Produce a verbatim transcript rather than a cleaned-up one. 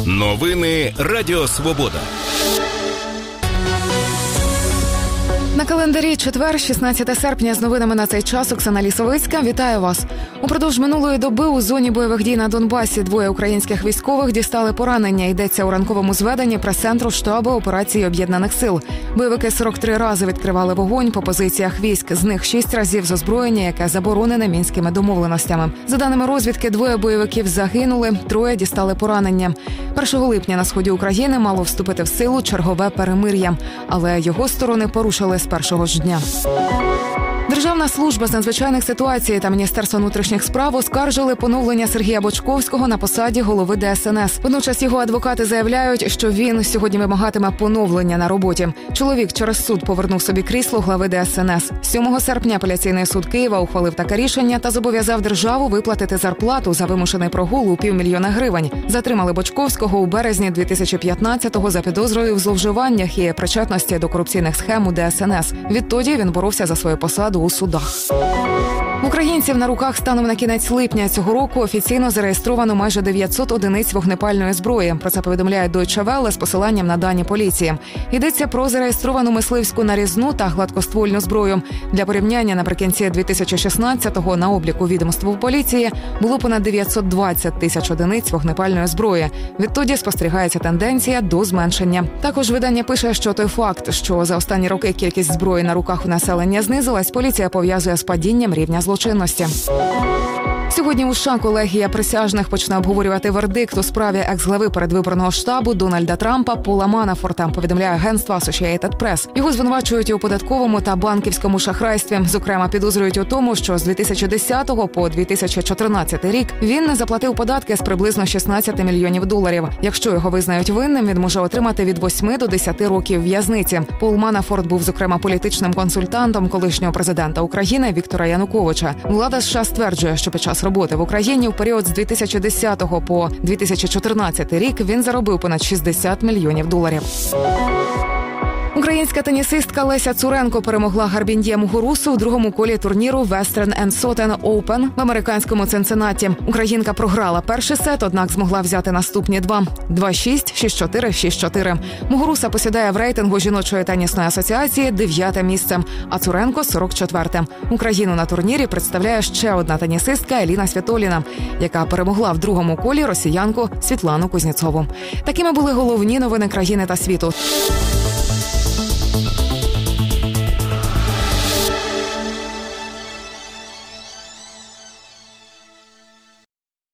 Новини Радіо Свобода. На календарі четвер, шістнадцяте серпня, з новинами на цей час Оксана Лісовицька. Вітаю вас. Упродовж минулої доби у зоні бойових дій на Донбасі двоє українських військових дістали поранення. Йдеться у ранковому зведенні прес-центру штабу операції Об'єднаних сил. Бойовики сорок три рази відкривали вогонь по позиціях військ, з них шість разів з озброєння, яке заборонене мінськими домовленостями. За даними розвідки, двоє бойовиків загинули, троє дістали поранення. першого липня на сході України мало вступити в силу чергове перемир'я, але його сторони порушили з першого ж дня. Державна служба з надзвичайних ситуацій та Міністерство внутрішніх справ оскаржили поновлення Сергія Бочковського на посаді голови Де Ес Ен Ес. Водночас його адвокати заявляють, що він сьогодні вимагатиме поновлення на роботі. Чоловік через суд повернув собі крісло глави Де Ес Ен Ес. сьомого серпня апеляційний суд Києва ухвалив таке рішення та зобов'язав державу виплатити зарплату за вимушений прогул у півмільйона гривень. Затримали Бочковського у березні дві тисячі п'ятнадцятого за підозрою в зловживаннях і причетності до корупційних схем у Де Ес Ен Ес. Відтоді він боровся за свою посаду у судах. Українців на руках станом на кінець липня цього року офіційно зареєстровано майже дев'ятсот одиниць вогнепальної зброї. Про це повідомляє Deutsche Welle з посиланням на дані поліції. Йдеться про зареєстровану мисливську нарізну та гладкоствольну зброю. Для порівняння, наприкінці дві тисячі шістнадцятого на обліку відомства в поліції було понад дев'ятсот двадцять тисяч одиниць вогнепальної зброї. Відтоді спостерігається тенденція до зменшення. Також видання пише, що той факт, що за останні роки кількість зброї на руках у населення знизилась, поліція пов'язує з падінням рівня злочинності. Сьогодні у США колегія присяжних почне обговорювати вердикт у справі екс-глави передвиборного штабу Дональда Трампа Пола Манафорта, повідомляє агентство Associated Press. Його звинувачують у податковому та банківському шахрайстві. Зокрема, підозрюють у тому, що з дві тисячі десятого по дві тисячі чотирнадцятий рік він не заплатив податки з приблизно шістнадцять мільйонів доларів. Якщо його визнають винним, він може отримати від восьми до десяти років в'язниці. Пол Манафорт був, зокрема, політичним консультантом колишнього президента України Віктора Януковича. Влада США стверджує, що під час роботи в Україні у період з дві тисячі десятого по дві тисячі чотирнадцятий рік він заробив понад шістдесят мільйонів доларів. Українська тенісистка Леся Цуренко перемогла Гарбінд'є Мугурусу в другому колі турніру Western енд Southern Open в американському Цинциннаті. Українка програла перший сет, однак змогла взяти наступні два – два-шість, шість-чотири, шість-чотири. Мугуруса посідає в рейтингу жіночої тенісної асоціації дев'яте місце, а Цуренко – сорок четверте. Україну на турнірі представляє ще одна тенісистка Еліна Світоліна, яка перемогла в другому колі росіянку Світлану Кузнєцову. Такими були головні новини країни та світу.